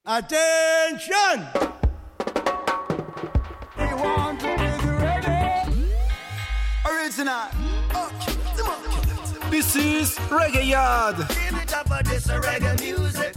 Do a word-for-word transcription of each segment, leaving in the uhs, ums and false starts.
Attention! We want to be reggae. Original. This is Reggae Yard. Give it up for this reggae music.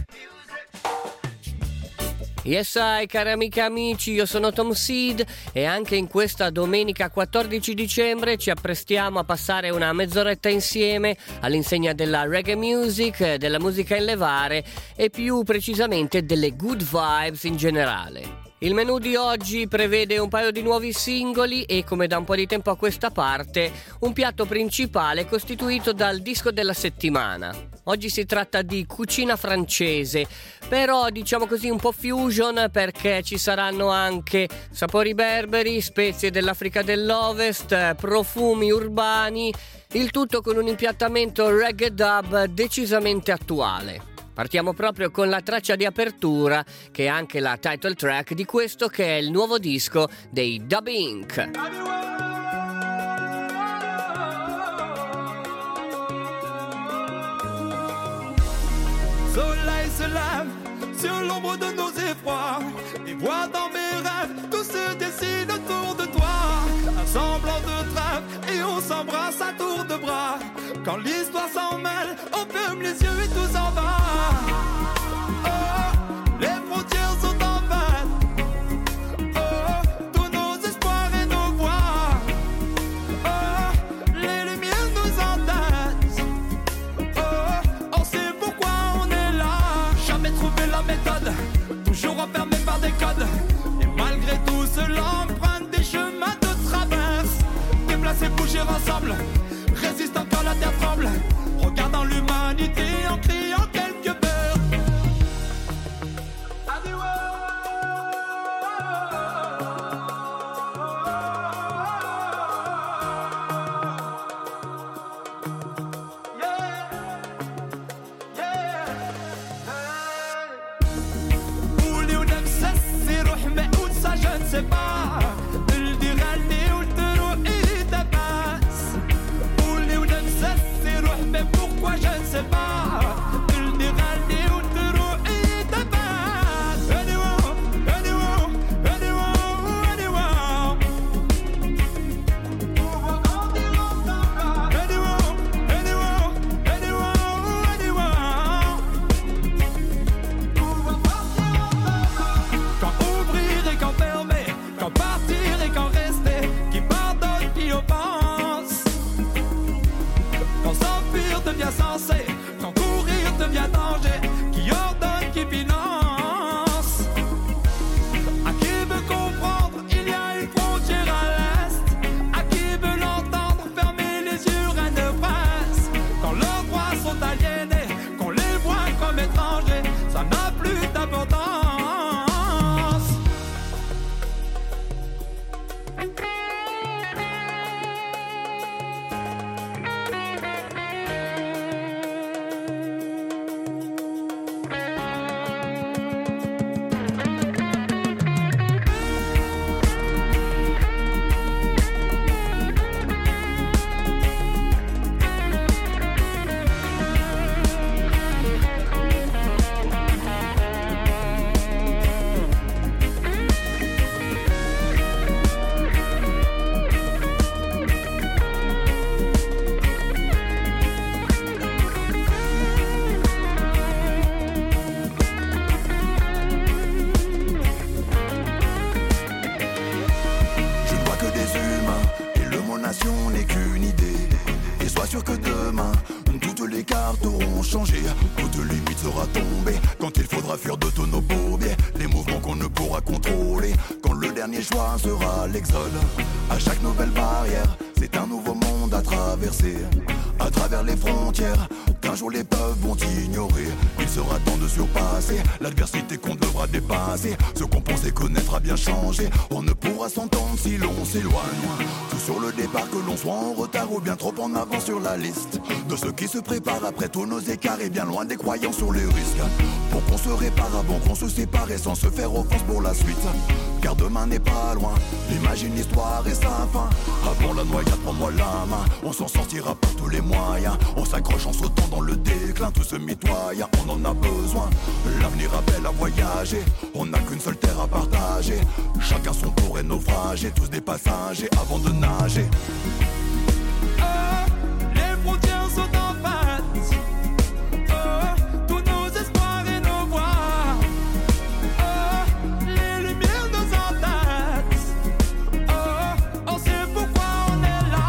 Yes, I, cari amiche e amici, io sono Tom Seed e anche in questa domenica quattordici dicembre ci apprestiamo a passare una mezz'oretta insieme all'insegna della reggae music, della musica in levare e più precisamente delle good vibes in generale. Il menù di oggi prevede un paio di nuovi singoli e, come da un po' di tempo a questa parte, un piatto principale costituito dal disco della settimana. Oggi si tratta di cucina francese, però diciamo così un po' fusion, perché ci saranno anche sapori berberi, spezie dell'Africa dell'Ovest, profumi urbani, il tutto con un impiattamento reggae dub decisamente attuale. Partiamo proprio con la traccia di apertura, che è anche la title track di questo che è il nuovo disco dei Dub Incorporated. Soleil se lève sur l'ombre de nos effrois et vois dans mes rêves tout se dessine autour de toi. Un semblant de trêve et on s'embrasse à tour de bras. Quand l'histoire s'en mêle, on ferme les yeux et tout s'en va. Oh, les frontières sont en fête. Oh, tous nos espoirs et nos voix. Oh, les lumières nous entêtent. Oh, on sait pourquoi on est là. Jamais trouvé la méthode, toujours enfermé par des codes. Et malgré tout cela, emprunte des chemins de traverse. Déplacer, bouger ensemble, résistant quand la terre tremble. Regardant l'humanité en criant quelques vers. Je ne sais pas, le dirani ou le trou et ta passe. Ou les ou ne sais mais pourquoi je ne sais pas. Le dirani ou le trou et ta passe. Anyone, anyone, anyone, anyone. Anyone, anyone, anyone, anyone. Quand ouvrir et quand fermer, quand partir et quand rester, qui pardonne, qui offense. Quand s'enfuir devient sensé, quand courir devient danger, qui ordonne, qui finance. À qui veut comprendre, il y a une frontière à l'est. À qui veut l'entendre, fermer les yeux, rien ne presse. Quand leurs droits sont aliénés, qu'on les voit comme étrangers, ça n'a plus d'importance. N'est qu'une idée. Et sois sûr que demain toutes les cartes auront changé. Toute limite sera tombée quand il faudra fuir de tous nos bourbiers. Les mouvements qu'on ne pourra contrôler. Quand le dernier choix sera l'exode. À chaque nouvelle barrière, c'est un nouveau monde à traverser. À travers les frontières qu'un jour les peuples vont ignorer. Il sera temps de surpasser l'adversité qu'on devra dépasser. Ce qu'on pensait connaître a bien changé. On ne pourra s'entendre si l'on s'éloigne. Tout sur le départ, que l'on soit en retard ou bien trop en avance sur la liste de ceux qui se préparent après tous nos écarts et bien loin des croyants sur les risques. Pour qu'on se répare avant qu'on se sépare et sans se faire offense pour la suite. Car demain n'est pas loin, imagine l'histoire et sa fin. Avant la noyade, prends-moi la main. On s'en sortira par tous les moyens. On s'accroche en sautant dans le déclin, tout ce mitoyen, on en a besoin. L'avenir appelle à voyager, on n'a qu'une seule terre à partager. Chacun son tour est naufragé, tous des passagers avant de nager. Oh, les frontières sont en face. Oh, tous nos espoirs et nos voix. Oh, les lumières nous entassent. Oh, on sait pourquoi on est là.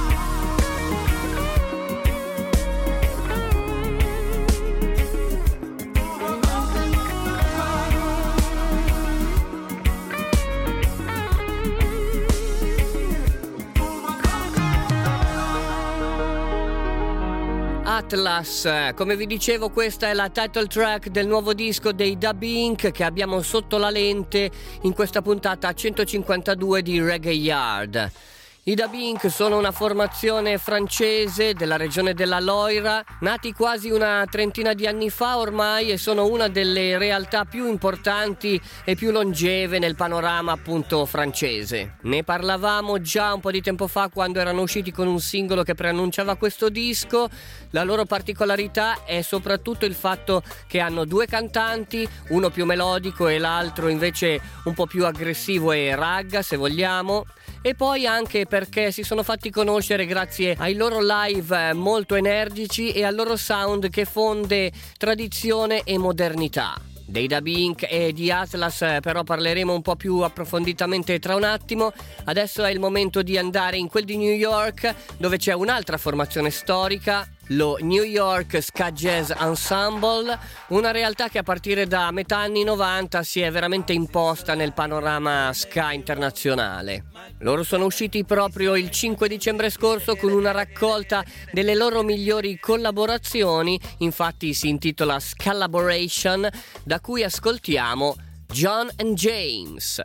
Atlas, come vi dicevo, questa è la title track del nuovo disco dei Dub Inc che abbiamo sotto la lente in questa puntata centocinquantadue di Reggae Yard. I Dub Inc sono una formazione francese della regione della Loira, nati quasi una trentina di anni fa ormai e sono una delle realtà più importanti e più longeve nel panorama appunto francese. Ne parlavamo già un po' di tempo fa quando erano usciti con un singolo che preannunciava questo disco. La loro particolarità è soprattutto il fatto che hanno due cantanti, uno più melodico e l'altro invece un po' più aggressivo e ragga se vogliamo. E poi anche perché si sono fatti conoscere grazie ai loro live molto energici e al loro sound che fonde tradizione e modernità. Dei Dub Inc e di Atlas però parleremo un po' più approfonditamente tra un attimo. Adesso è il momento di andare in quel di New York, dove c'è un'altra formazione storica, lo New York Ska Jazz Ensemble, una realtà che a partire da metà anni novanta si è veramente imposta nel panorama ska internazionale. Loro sono usciti proprio il cinque dicembre scorso con una raccolta delle loro migliori collaborazioni, infatti si intitola Scalaboration, da cui ascoltiamo John and James.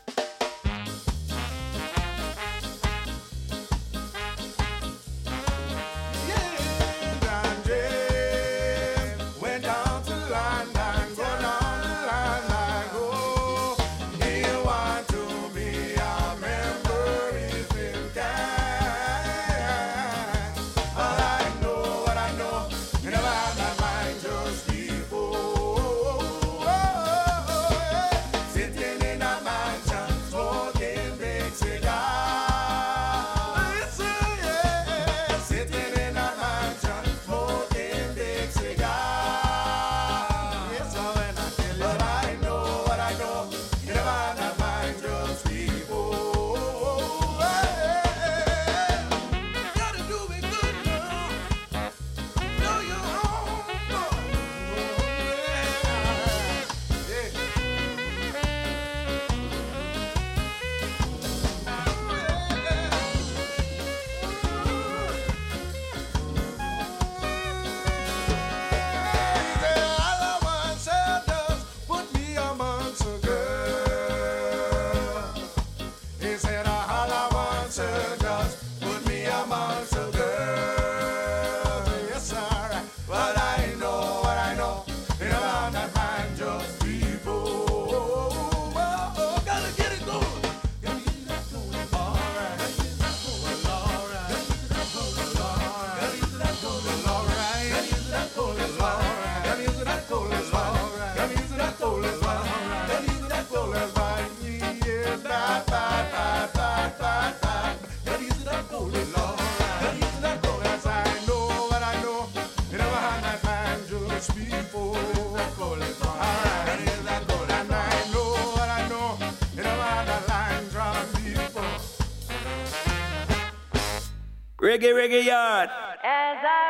Reggae, reggae yard. As I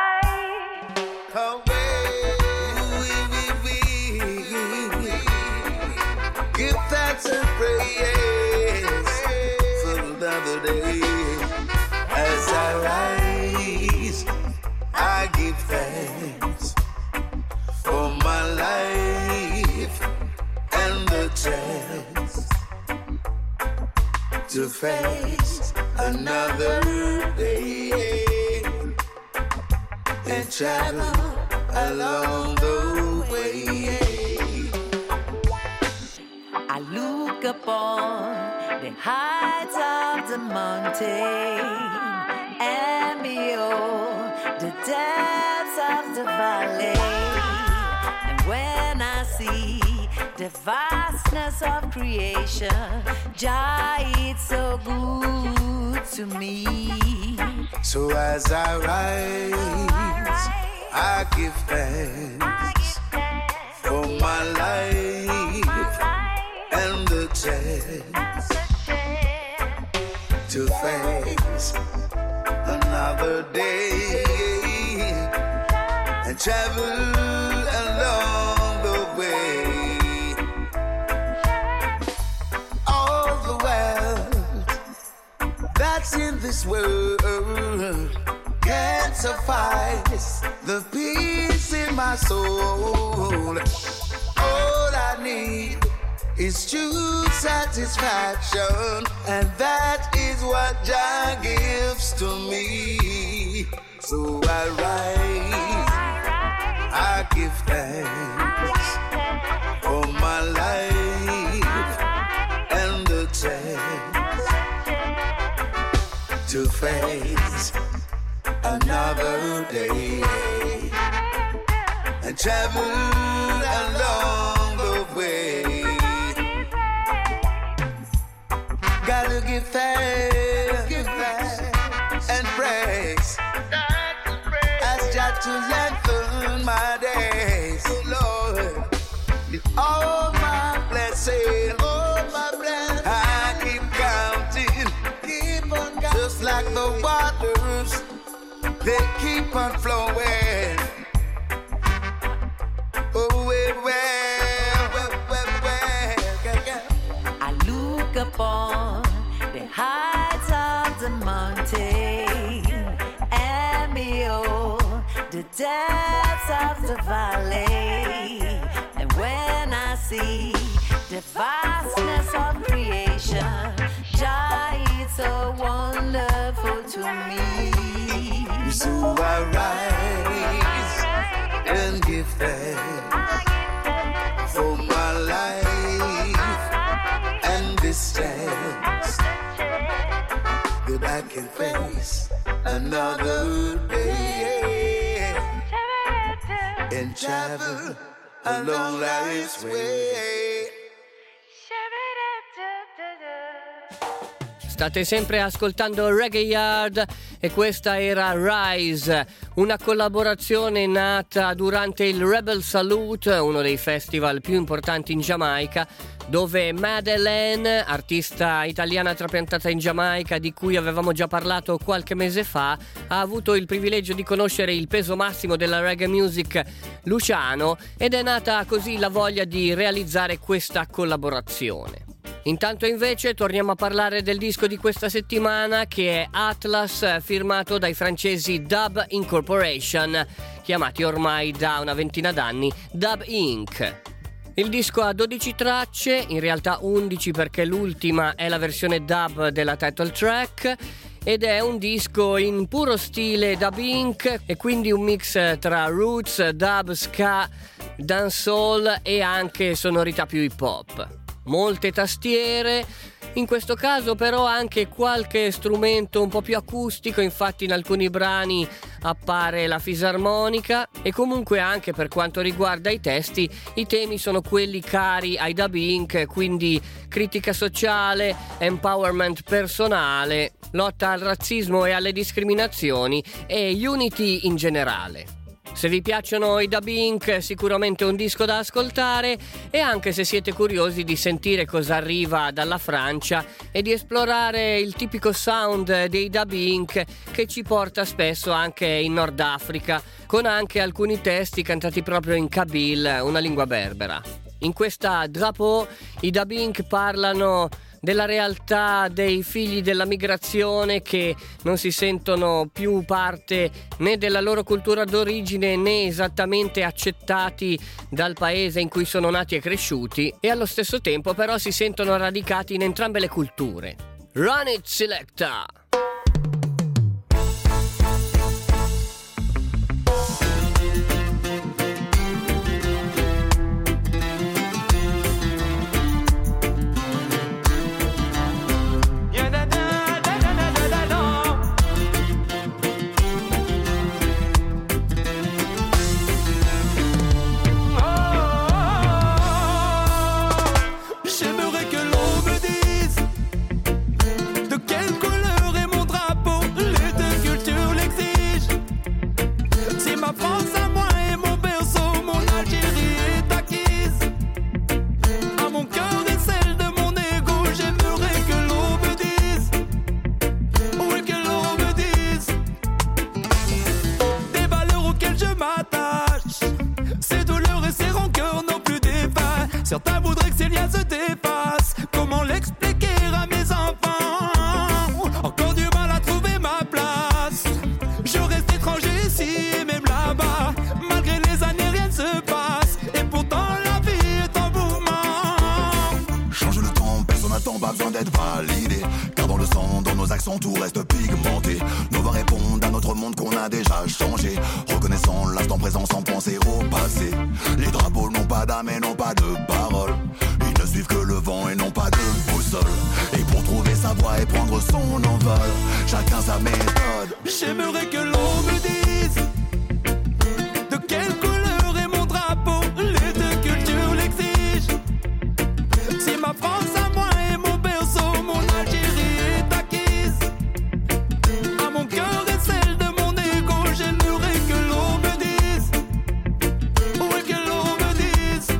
ride away, give thanks and praise for another day. As I rise, I give thanks for my life and the chance to face another day and travel along the way. I look upon the heights of the mountain and behold the depths of the valley. And when I see the vastness of creation, Jah, it's so good to me. So as I rise, I give thanks for my life and the chance to face another day and travel along the way. All the wealth that's in this world can't suffice the peace in my soul. All I need is true satisfaction, and that is what Jah gives to me. So I rise, I give thanks for my life and the chance to face another day and travel along the way. Gotta give thanks, give thanks and praise. Ask Jah to lengthen my days, Lord. With all my blessings, all my blessings, I keep counting, keep on counting. Just like the waters, they keep on flowing. Oh, well, well, well, well, well, yeah, yeah. I look upon the heights of the mountain and behold the depths of the valley. And when I see the vastness of creation, Jah, it's so wonderful to me. So I rise and give thanks for my life and this chance that I can face another day and travel along life's way. State sempre ascoltando Reggae Yard e questa era Rise, una collaborazione nata durante il Rebel Salute, uno dei festival più importanti in Giamaica, dove Madeleine, artista italiana trapiantata in Giamaica di cui avevamo già parlato qualche mese fa, ha avuto il privilegio di conoscere il peso massimo della reggae music, Luciano, ed è nata così la voglia di realizzare questa collaborazione. Intanto invece torniamo a parlare del disco di questa settimana, che è Atlas, firmato dai francesi Dub Incorporation, chiamati ormai da una ventina d'anni Dub Incorporated. Il disco ha dodici tracce, in realtà undici perché l'ultima è la versione dub della title track, ed è un disco in puro stile Dub Incorporated e quindi un mix tra roots, dub, ska, dancehall e anche sonorità più hip hop. Molte tastiere, in questo caso però anche qualche strumento un po' più acustico, infatti in alcuni brani appare la fisarmonica, e comunque anche per quanto riguarda i testi, i temi sono quelli cari ai Dub Incorporated, quindi critica sociale, empowerment personale, lotta al razzismo e alle discriminazioni e unity in generale. Se vi piacciono i Dub Incorporated, sicuramente un disco da ascoltare, e anche se siete curiosi di sentire cosa arriva dalla Francia e di esplorare il tipico sound dei Dub Incorporated che ci porta spesso anche in Nord Africa, con anche alcuni testi cantati proprio in Kabyle, una lingua berbera. In questa Drapeau i Dub Incorporated parlano della realtà dei figli della migrazione che non si sentono più parte né della loro cultura d'origine né esattamente accettati dal paese in cui sono nati e cresciuti, e allo stesso tempo però si sentono radicati in entrambe le culture. Run it, Selecta! Certains voudraient que ces liens se dépassent. Comment l'expliquer à mes enfants? Encore du mal à trouver ma place. Je reste étranger ici et même là-bas. Malgré les années, rien ne se passe. Et pourtant la vie est en mouvement. Change le temps, personne n'attend, pas besoin d'être validé. Car dans le sang, dans nos accents, tout reste pigmenté. Nos voix répondent à notre monde qu'on a déjà changé. Reconnaissant l'instant présent sans penser au passé. Les drapeaux n'ont pas d'âme et n'ont pas de parole. Ils ne suivent que le vent et n'ont pas de boussole. Et pour trouver sa voie et prendre son envol, chacun sa méthode. J'aimerais que l'on me dise de quelle couleur est mon drapeau. Les deux cultures l'exigent. C'est ma France à moi et mon berceau. Mon Algérie est acquise. À mon cœur et celle de mon égo. J'aimerais que l'on me dise. Oui, que l'on me dise.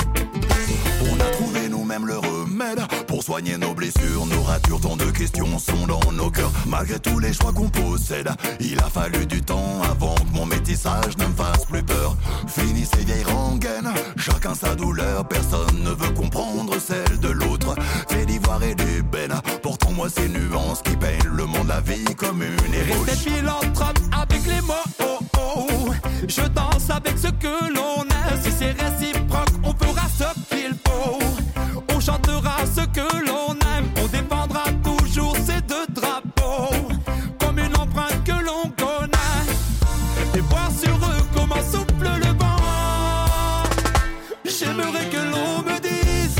On a trouvé nous-mêmes le remède pour soigner nos blessures, nos ratures. Tant de questions sont dans nos cœurs. Malgré tous les choix qu'on possède, il a fallu du temps avant que mon métissage ne me fasse plus peur. Fini ces vieilles rengaines, chacun sa douleur. Personne ne veut comprendre celle de l'autre. Fait d'ivoire et d'ébène, portons-moi ces nuances qui peignent le monde, la vie comme une ébauche. Restez philanthrope avec les mots. Oh, oh. Je danse avec ce que l'on a. Si c'est réciproque, on fera ce qu'il faut. On chantera ce que l'on aime. On défendra toujours ces deux drapeaux comme une empreinte que l'on connaît. Et voir sur eux comment souffle le vent. J'aimerais que l'on me dise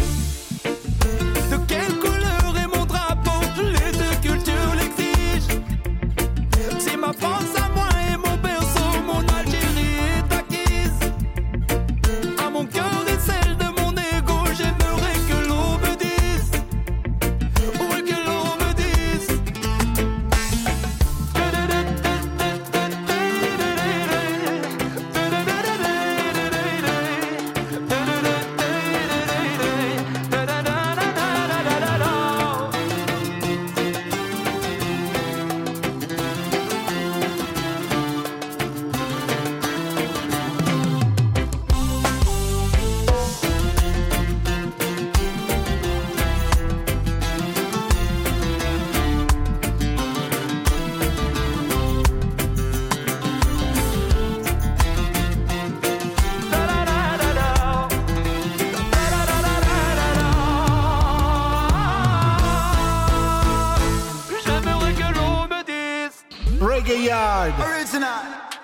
de quelle couleur est mon drapeau. Les deux cultures l'exigent. C'est ma France à moi et mon berceau. Mon Algérie est acquise. À mon cœur et celle de mon égo. J'aimerais que l'on me dise. Oui, que l'on me dise. J'aimerais que l'on me dise. Reggae Yard. Original.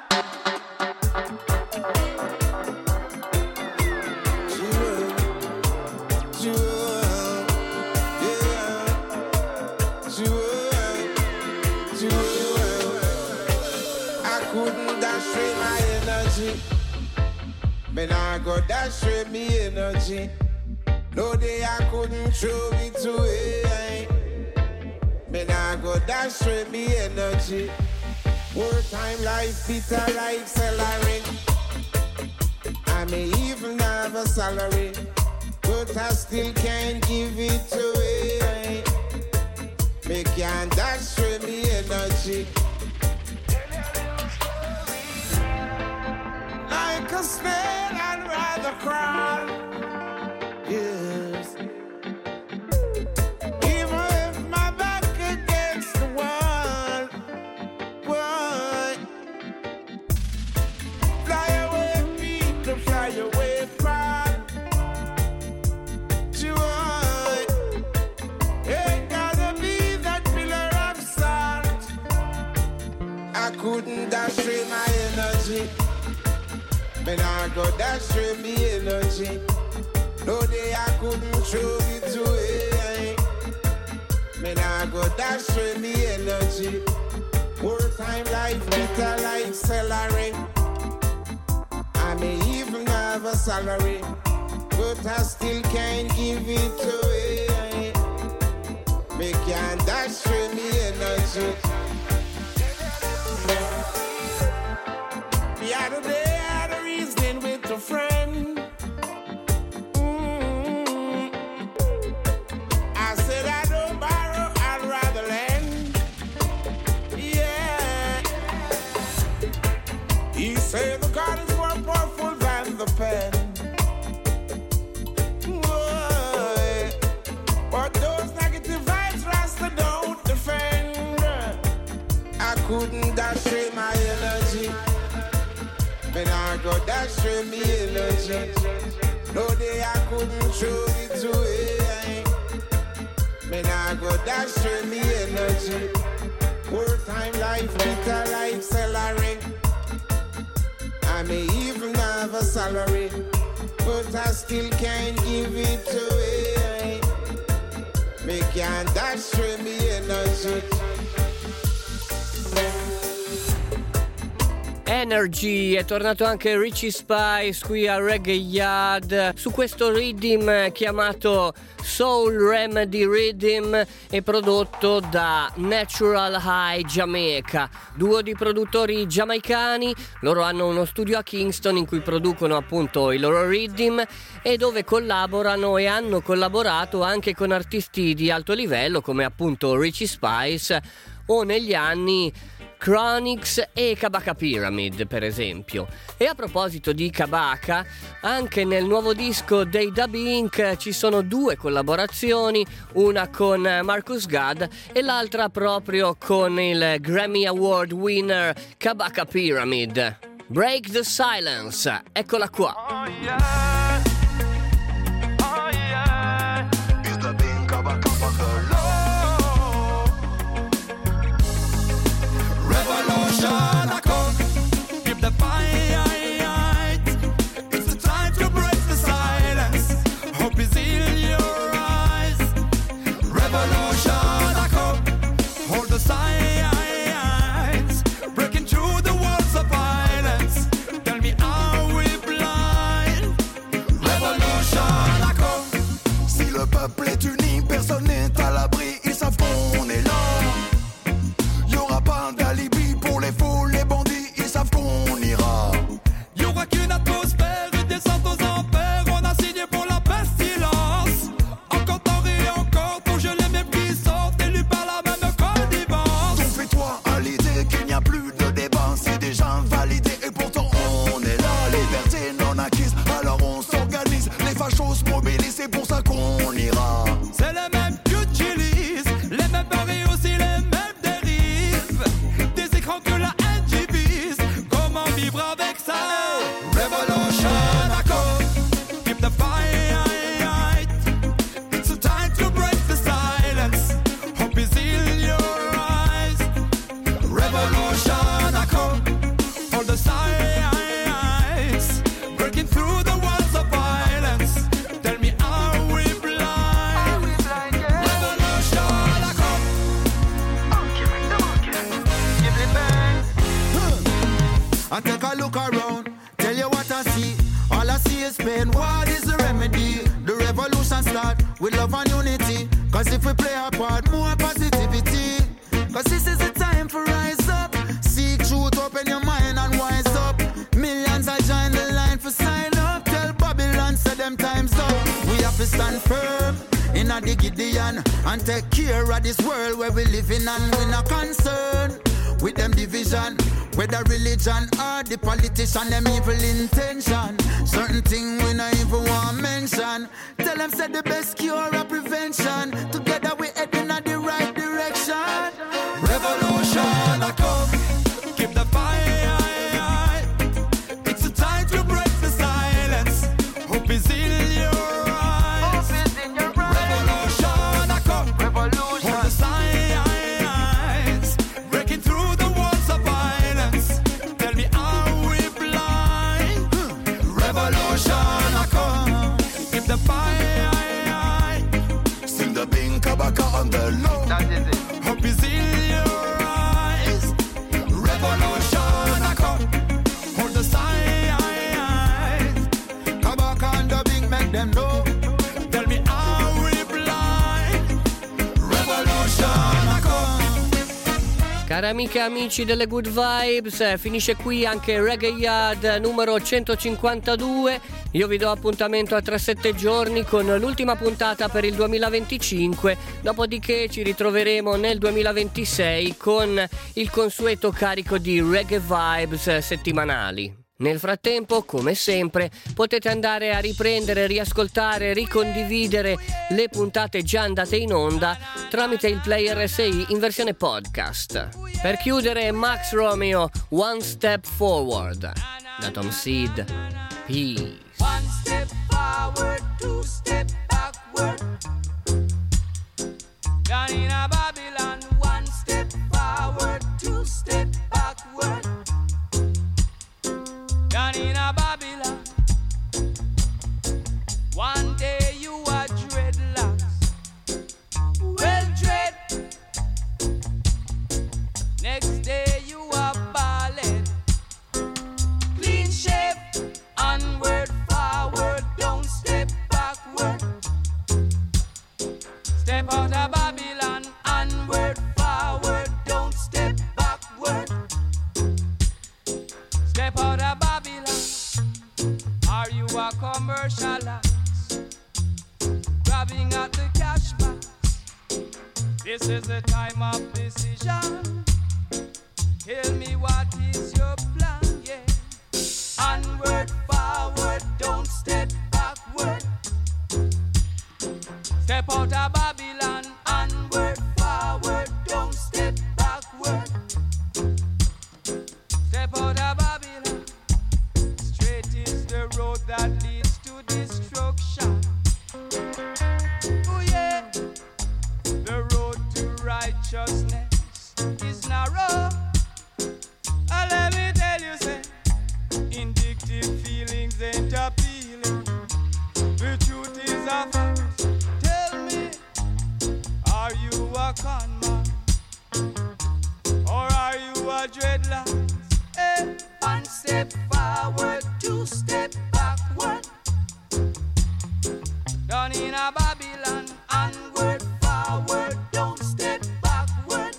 I couldn't dash away my energy. Man, I go dash away me energy. No day I couldn't throw it away. Man, I go dash away me energy. Wartime life, bitter life, celery. I may even have a salary, but I still can't give it away. Me can't dash away me energy. Like a snail, I'd rather crawl. Yes. Even if my back against the wall, why? Fly away, people, fly away, crawl. Joy. Ain't gotta be that pillar of salt. I couldn't dash away my energy. Man, I go dash away me energy. No day I couldn't throw it away. Man, I go dash away me energy. Wartime life, bitter like celery. I may even have a salary, but I still can't give it away. Me can't dash away me energy. The other day I had a reasoning with a friend. Mm-hmm. I said I don't borrow, I'd rather lend. Yeah. He said the card is more powerful than the pen. couldn't dash away my energy. When I go dash away my energy. No day I couldn't throw it away. When I go dash away my energy. Poor time life with a life salary. I may even have a salary, but I still can't give it away. Me can't dash away my energy. Energy, è tornato anche Richie Spice qui a Reggae Yard su questo rhythm chiamato Soul Remedy Rhythm e prodotto da Natural High Jamaica, duo di produttori giamaicani. Loro hanno uno studio a Kingston in cui producono appunto i loro rhythm e dove collaborano e hanno collaborato anche con artisti di alto livello come appunto Richie Spice o negli anni Chronix e Kabaka Pyramid per esempio. E a proposito di Kabaka, anche nel nuovo disco dei Dub Incorporated ci sono due collaborazioni, una con Marcus Gadd e l'altra proprio con il Grammy Award winner Kabaka Pyramid. Break the Silence, eccola qua. Oh yeah. Oh yeah. Is the being Kabaka on the low? Revolution, I come, keep the fight. It's the time to break the silence. Hope is in your eyes. Revolution, I come, hold the signs. Breaking through the walls of violence. Tell me, are we blind? Revolution, I come. Si le peuple est uni, personne n'est à l'abri. Ils savent qu'on est là. Y'aura pas d'alibi pour les fous, les bandits, ils savent qu'on ira. Y'aura qu'une atmosphère, une descente aux enfers. On a signé pour la pestilence. Encore tant et encore, ton jeu les mêmes qui sortent, élus par la même connivence. Donc fais-toi à l'idée qu'il n'y a plus de débat, c'est déjà validé et pourtant on est là. Liberté non acquise, alors on s'organise. Les fachos se mobilisent, c'est pour ça qu'on ira. C'est les mêmes que utilisent, les mêmes paris aussi, les mêmes dérives. Des écrans que la haine divise. Comment vivre avec ça? Revolution, I come, keep the fight. It's a time to break the silence. Hope is in your eyes. Revolution, I come, hold the signs. Breaking through the walls of violence. Tell me, are we blind? Revolution, I come. I take a look around, tell you what I see. All I see is pain, what is the remedy? The revolution start with love and unity. Cause if we play our part, more positivity. Cause this is the time for rise up. Seek truth, open your mind and wise up. Millions are join the line for sign up. Tell Babylon, say them time's up. We have to stand firm in a the Gideon and take care of this world where we live in, and we not concerned with them division, whether religion or the politician, them evil intention. Certain thing we not even want mention. Tell them say the best cure or prevention. Together we head in the right direction. Revolution, I come, keep the fight. It's a time to break the silence. Hope is in your eyes. Revolution, I come, Revolution. hold the signs. Breaking through the walls of violence. Tell me, are we blind? Revolution, I come, keep the fight. Sing the being Kabaka on the low. That is it. Hope is in your eyes. Revolution, I come, hold the signs. Kabaka and the big make them know. Tell me, are we blind? Revolution, I come. Cari amiche e amici delle Good Vibes, finisce qui anche Reggae Yard numero centocinquantadue. Io vi do appuntamento a tra sette giorni con l'ultima puntata per il duemilaventicinque, dopodiché ci ritroveremo nel duemilaventisei con il consueto carico di Reggae Vibes settimanali. Nel frattempo, come sempre, potete andare a riprendere, riascoltare, ricondividere le puntate già andate in onda tramite il Player R S I in versione podcast. Per chiudere, Max Romeo, One Step Forward. Da Tom Seed, peace. One step forward, two step backward. Down in a Babylon, one step forward, two step backward. Down in a Babylon, one day you are dreadlocks, well dread. Next day you are ballad, clean shape, onward, forward, don't step backward. Step out of Babylon, onward, forward, don't step backward. Step out of Babylon, are you a commercialist, grabbing at the cash box? This is the time of decision. Tell me what is your plan, yeah. Onward, forward, don't step backward. Step out of Babylon, onward, forward, don't step backward. Step out of Babylon, straight is the road that leads to destruction. Oh yeah, the road to righteousness is narrow. And let me tell you, say, indictive feelings ain't appealing. The truth is a fact. Tell me, are you a con man? Or are you a dreadlock? Hey, one step forward, two step backward. Down in a Babylon, onward, forward, don't step backward.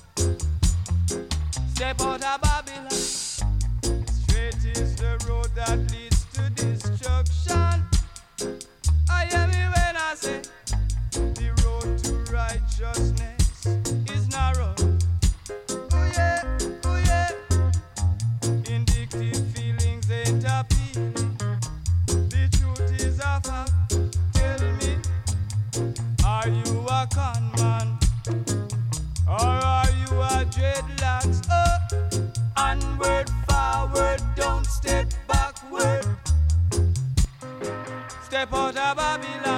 Step out of Babylon, straight is the road that leads to destruction. I hear me when I say the road to righteousness is narrow. Oh yeah, oh yeah. Indictive feelings ain't appealing. The truth is a fact. Tell me, are you a con man? Or are you a dreadlocks? Oh, onward, forward, don't step backward. Step out of Babylon.